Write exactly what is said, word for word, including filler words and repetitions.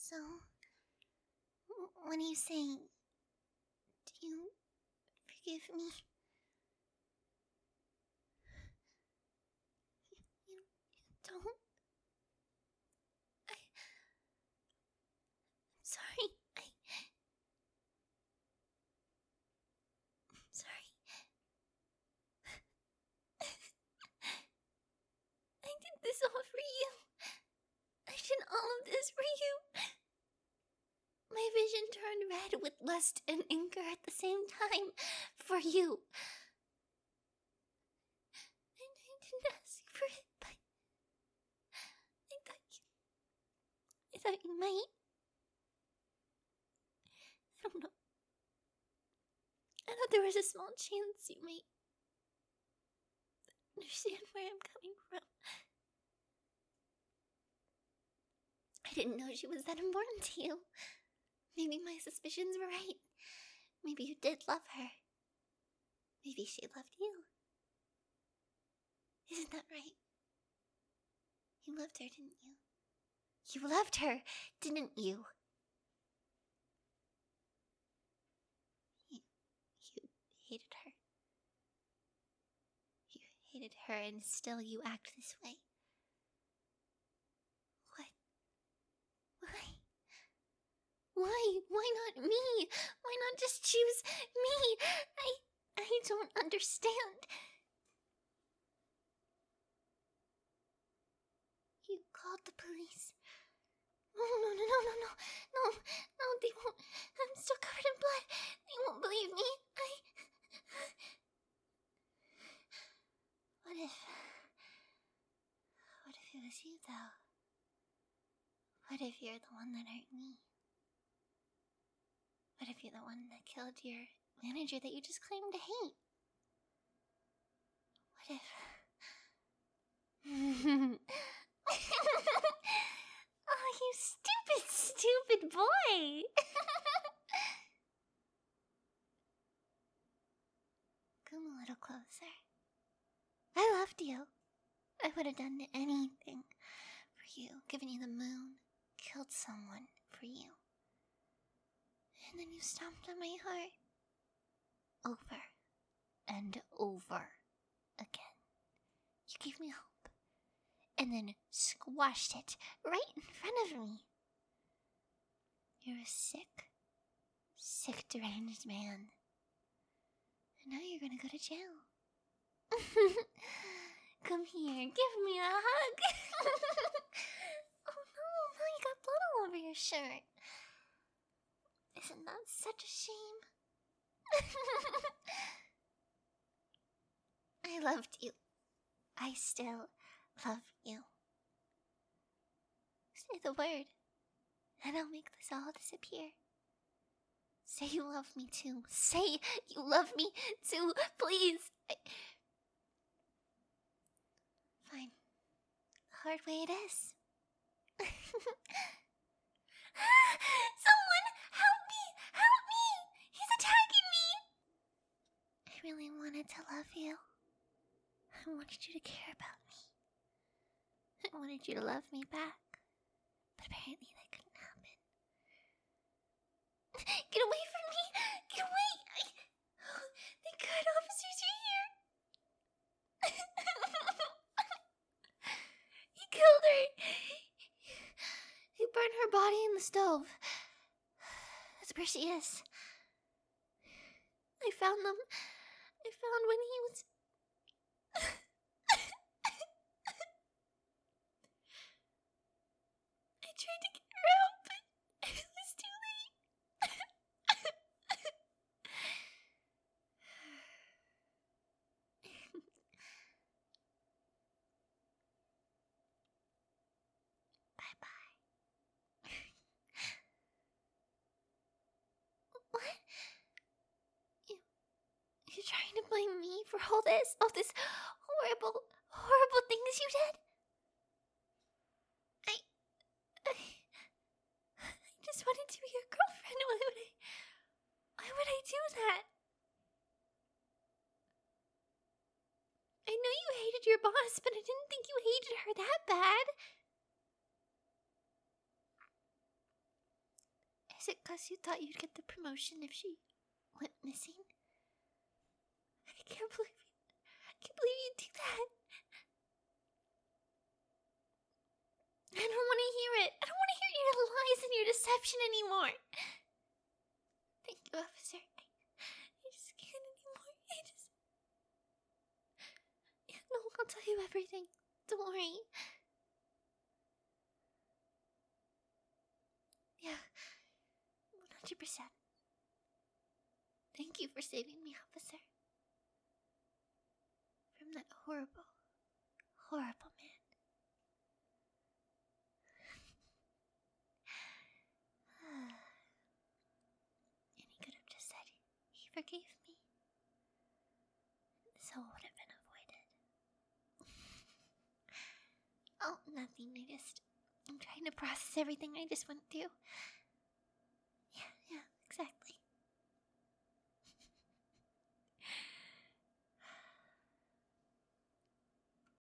So, what are you saying? Do you forgive me? You, you don't? I, I'm sorry. I, I'm sorry. I did this all for you. I did all of this for you. My vision turned red with lust and anger at the same time for you. And I didn't ask for it, but I thought you... I thought you might. I don't know. I thought there was a small chance you might understand where I'm coming from. I didn't know she was that important to you. Maybe my suspicions were right. Maybe you did love her. Maybe she loved you. Isn't that right? You loved her, didn't you? You loved her, didn't you? You, you hated her. You hated her and still you act this way. What? Why? Why? Why not me? Why not just choose me? I... I don't understand. You called the police. No, no, no, no, no, no, no, no, they won't. I'm still covered in blood. They won't believe me. I... What if... What if it was you, though? What if you're the one that hurt me? What if you're the one that killed your manager that you just claimed to hate? What if... Oh, you stupid, stupid boy! Come a little closer. I loved you. I would have done anything for you, given you the moon, killed someone for you. And then you stomped on my heart. Over and over again. You gave me hope. And then squashed it right in front of me. You're a sick, sick, deranged man. And now you're gonna go to jail. Come here, give me a hug. Oh no, no, you got blood all over your shirt. Isn't that such a shame? I loved you. I still love you. Say the word, and I'll make this all disappear. Say you love me too. Say you love me too, please. I... Fine. The hard way it is. Someone help me! Help me! He's attacking me! I really wanted to love you. I wanted you to care about me. I wanted you to love me back. But apparently that couldn't happen. Get away from me! Get away! I... Thank God officers are here! He killed her! He burned her body in the stove. That's where she is. I found them. I found when he was... I tried to get her out, but it was too late. Bye-bye. What? You... You're trying to blame me for all this? All this horrible, horrible things you did? I... I... I just wanted to be your girlfriend. Why would I... Why would I do that? I know you hated your boss, but I didn't think you hated her that bad. Was it because you thought you'd get the promotion if she went missing? I can't believe you. I can't believe you do that. I don't want to hear it. I don't want to hear your lies and your deception anymore. Thank you, officer. I, I just can't anymore. I just... Yeah, no, I'll tell you everything. Don't worry. Yeah, one hundred percent. Thank you for saving me, officer. From that horrible, horrible man. And he could have just said he forgave me. This all would have been avoided. Oh, nothing. I just... I'm trying to process everything I just went through.